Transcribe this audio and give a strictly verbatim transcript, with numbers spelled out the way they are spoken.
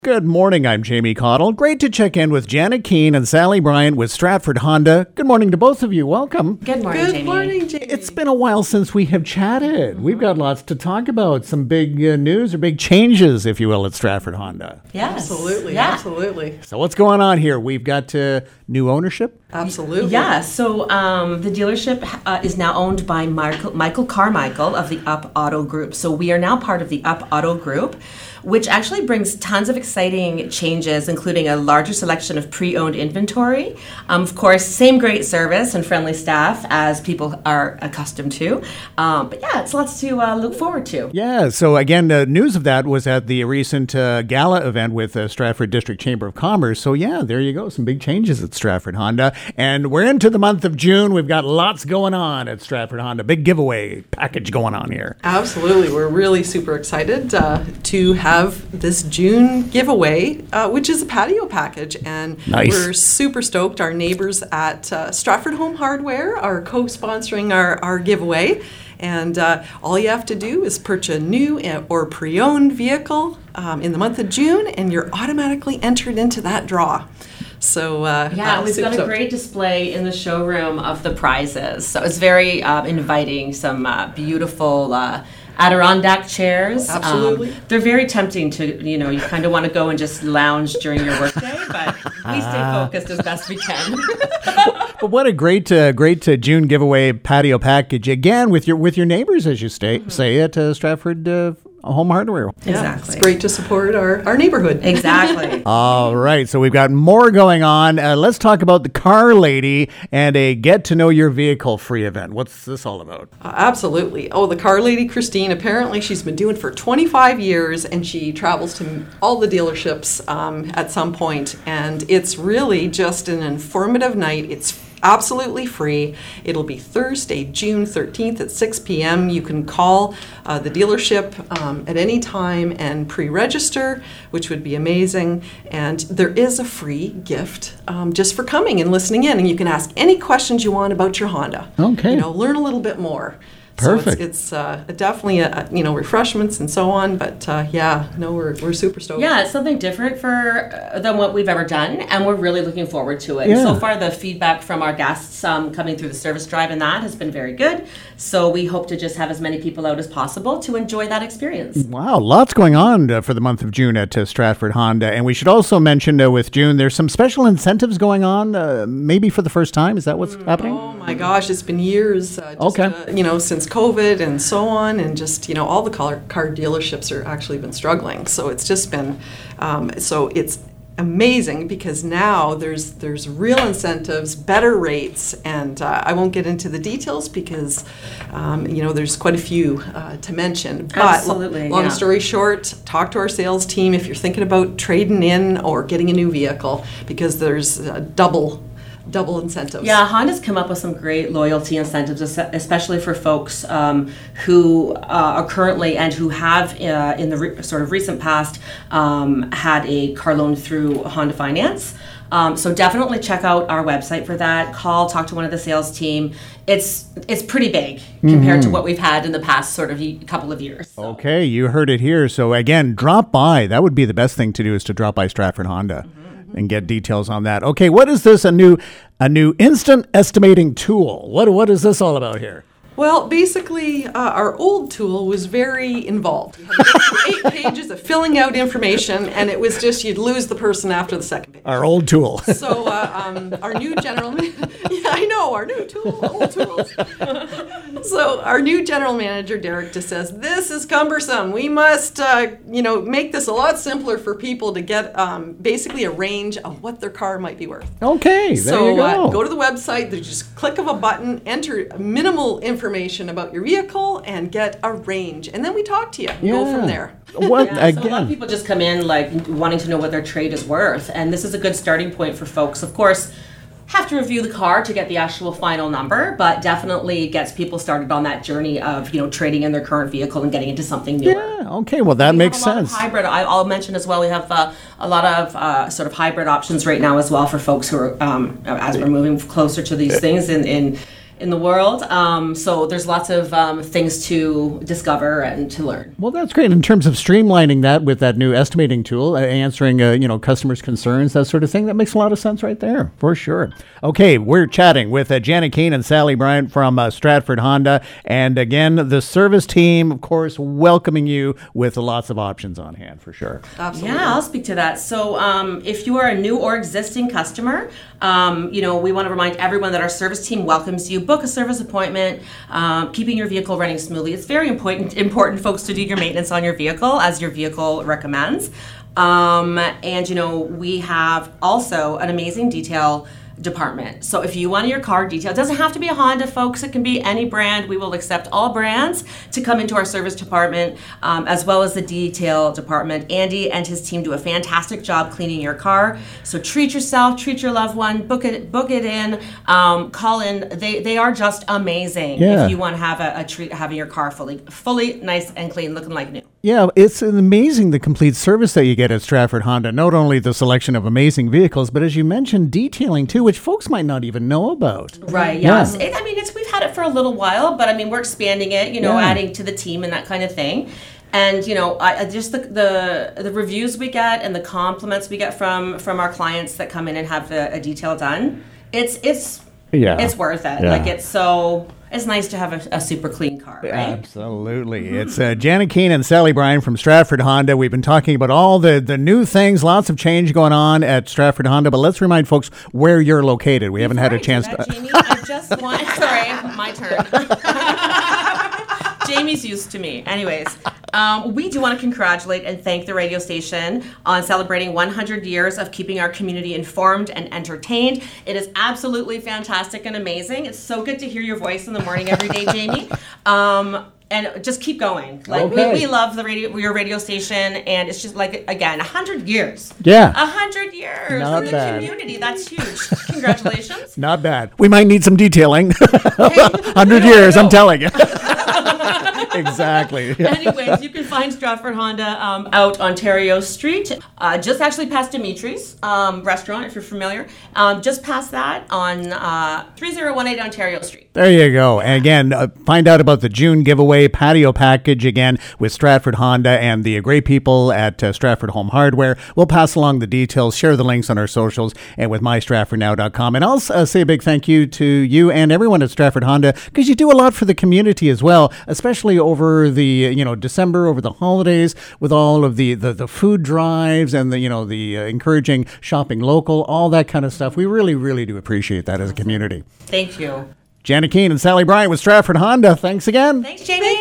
Good morning, I'm Jamie Cottle. Great to check in with Janet Keane and Sally Bryant with Stratford Honda. Good morning to both of you. Welcome. Good morning, Good Jamie. morning, Jamie. It's been a while since we have chatted. Mm-hmm. We've got lots to talk about, some big uh, news or big changes, if you will, at Stratford Honda. Yes. Absolutely, Yeah. absolutely. So what's going on here? We've got uh, new ownership? Absolutely. Yeah, so um, the dealership uh, is now owned by Michael, Michael Carmichael of the Up Auto Group. So we are now part of the Up Auto Group, which actually brings tons of exciting changes, including a larger selection of pre-owned inventory. Um, of course, same great service and friendly staff as people are accustomed to. Um, but yeah, it's lots to uh, look forward to. Yeah, so again, the news of that was at the recent uh, gala event with uh, Stratford District Chamber of Commerce. So yeah, there you go, some big changes at Stratford Honda. And we're into the month of June. We've got lots going on at Stratford Honda. Big giveaway package going on here. Absolutely. We're really super excited uh, to have this June giveaway, uh, which is a patio package. And Nice. We're super stoked. Our neighbors at uh, Stratford Home Hardware are co-sponsoring our, our giveaway. And uh, all you have to do is purchase a new or pre-owned vehicle um, in the month of June, and you're automatically entered into that draw. So uh, Yeah, uh, we've super got a stoked. great display in the showroom of the prizes. So it's very uh, inviting, some uh, beautiful uh, Adirondack chairs. Absolutely. Um, they're very tempting to, you know, you kind of want to go and just lounge during your workday, but we stay focused as best we can. But what a great, uh, great uh, June giveaway patio package again with your with your neighbors, as you stay, mm-hmm. say at uh, Stratford uh, Home Hardware. Yeah, Exactly. it's great to support our, our neighborhood. Exactly. All right, so we've got more going on. Uh, let's talk about the Car Lady and a Get to Know Your Vehicle free event. What's this all about? Uh, absolutely. Oh, the Car Lady Christine, apparently she's been doing it for twenty-five years, and she travels to all the dealerships um, at some point, and it's really just an informative night. It's absolutely free. It'll be Thursday, June thirteenth at six p.m. You can call uh, the dealership um, at any time and pre-register, which would be amazing. And there is a free gift um, just for coming and listening in. And you can ask any questions you want about your Honda. Okay. You know, learn a little bit more. Perfect. So it's, it's uh, definitely a, you know, refreshments and so on. But uh, yeah, no, we're we're super stoked. Yeah, it's something different for uh, than what we've ever done, and we're really looking forward to it. Yeah. So far, the feedback from our guests um, coming through the service drive and that has been very good. So we hope to just have as many people out as possible to enjoy that experience. Wow, lots going on uh, for the month of June at uh, Stratford Honda. And we should also mention uh, with June, there's some special incentives going on, uh, maybe for the first time. Is that what's Mm, happening? Oh my gosh, it's been years. Uh, just, Okay. uh, you know, since COVID and so on, and just, you know, all the car, car dealerships are actually been struggling. So it's just been, um, so it's amazing because now there's there's real incentives, better rates, and uh, I won't get into the details because, um, you know, there's quite a few uh, to mention. But Absolutely, long yeah. story short, talk to our sales team if you're thinking about trading in or getting a new vehicle, because there's uh, double double incentives. Yeah, Honda's come up with some great loyalty incentives, es- especially for folks um, who uh, are currently and who have, uh, in the re- sort of recent past, um, had a car loan through Honda Finance. Um, so definitely check out our website for that. Call, talk to one of the sales team. It's it's pretty big compared to what we've had in the past sort of y- couple of years. So. Okay, you heard it here. So again, drop by. That would be the best thing to do, is to drop by Stratford Honda. Mm-hmm. And get details on that. Okay, what is this? A new, a new instant estimating tool. What, what is this all about here? Well, basically, uh, our old tool was very involved. We had eight pages of filling out information, and it was just, you'd lose the person after the second page. Our old tool. So uh, um, our new general, man- yeah, I know, our new tool, old tools. So our new general manager, Derek, just says, this is cumbersome. We must, uh, you know, make this a lot simpler for people to get um, basically a range of what their car might be worth. Okay, there So you go. uh, go to the website, there's just click of a button, enter minimal information about your vehicle, and get a range. And then we talk to you and go Yeah. from there. What Yeah, so a lot of again? people just come in like wanting to know what their trade is worth, and this is a good starting point for folks. Of course, have to review the car to get the actual final number, but definitely gets people started on that journey of, you know, trading in their current vehicle and getting into something newer. Yeah. Okay. Well, that We makes have a lot of sense. hybrid. I, I'll mention as well. We have uh, a lot of uh, sort of hybrid options right now as well for folks who are, um, as we're moving closer to these things in in in the world. Um, so there's lots of um, things to discover and to learn. Well, that's great in terms of streamlining that with that new estimating tool, uh, answering uh, you know customers' concerns, that sort of thing. That makes a lot of sense right there, for sure. Okay, we're chatting with uh, Janet Keane and Sally Bryant from uh, Stratford Honda, and again, the service team, of course, welcoming you with lots of options on hand, for sure. Absolutely. Yeah, I'll speak to that. So um, if you are a new or existing customer, um, you know, we want to remind everyone that our service team welcomes you. Book a service appointment, um, keeping your vehicle running smoothly. It's very important, important, folks, to do your maintenance on your vehicle as your vehicle recommends. Um, and, you know, we have also an amazing detail department. So if you want your car detailed, it doesn't have to be a Honda, folks. It can be any brand. We will accept all brands to come into our service department, um, as well as the detail department. Andy and his team do a fantastic job cleaning your car. So treat yourself, treat your loved one, book it, book it in, um, call in. They they are just amazing. Yeah. If you want to have a, a treat, having your car fully fully nice and clean, looking like new. Yeah, it's amazing the complete service that you get at Stratford Honda. Not only the selection of amazing vehicles, but as you mentioned, detailing too, which folks might not even know about. Right, Yeah. yes. It, I mean, it's we've had it for a little while, but I mean, we're expanding it, you know, Yeah. adding to the team and that kind of thing. And, you know, I, I just the, the the reviews we get and the compliments we get from from our clients that come in and have a, a detail done, it's it's Yeah. it's worth it. Yeah. Like, it's so it's nice to have a, a super clean car, right? Absolutely. It's uh, Janet Keane and Sally Bryan from Stratford Honda. We've been talking about all the, the new things, lots of change going on at Stratford Honda, but let's remind folks where you're located. We haven't had a Before I chance do that, to... Jamie, I just want sorry, my turn. Jamie's used to me. Anyways, um, we do want to congratulate and thank the radio station on celebrating one hundred years of keeping our community informed and entertained. It is absolutely fantastic and amazing. It's so good to hear your voice in the morning every day, Jamie. Um, and just keep going. Like Okay. we, we love the radio, your radio station, and it's just like again, a hundred years. Yeah. a hundred years Not in the bad. community. That's huge. Congratulations. Not bad. We might need some detailing. Okay. one hundred You years, know. I'm telling you. Exactly. Anyways, you can find Stratford Honda um, out Ontario Street, uh, just actually past Dimitri's um, restaurant, if you're familiar. Um, just past that on uh, three oh one eight Ontario Street. There you go. And again, uh, find out about the June giveaway patio package again with Stratford Honda and the great people at uh, Stratford Home Hardware. We'll pass along the details, share the links on our socials and with my stratford now dot com. And I'll uh, say a big thank you to you and everyone at Stratford Honda because you do a lot for the community as well, especially over the, you know, December, over the holidays with all of the, the, the food drives and the, you know, the uh, encouraging shopping local, all that kind of stuff. We really, really do appreciate that as a community. Thank you. Janet Keane and Sally Bryan with Stratford Honda. Thanks again. Thanks, Jamie.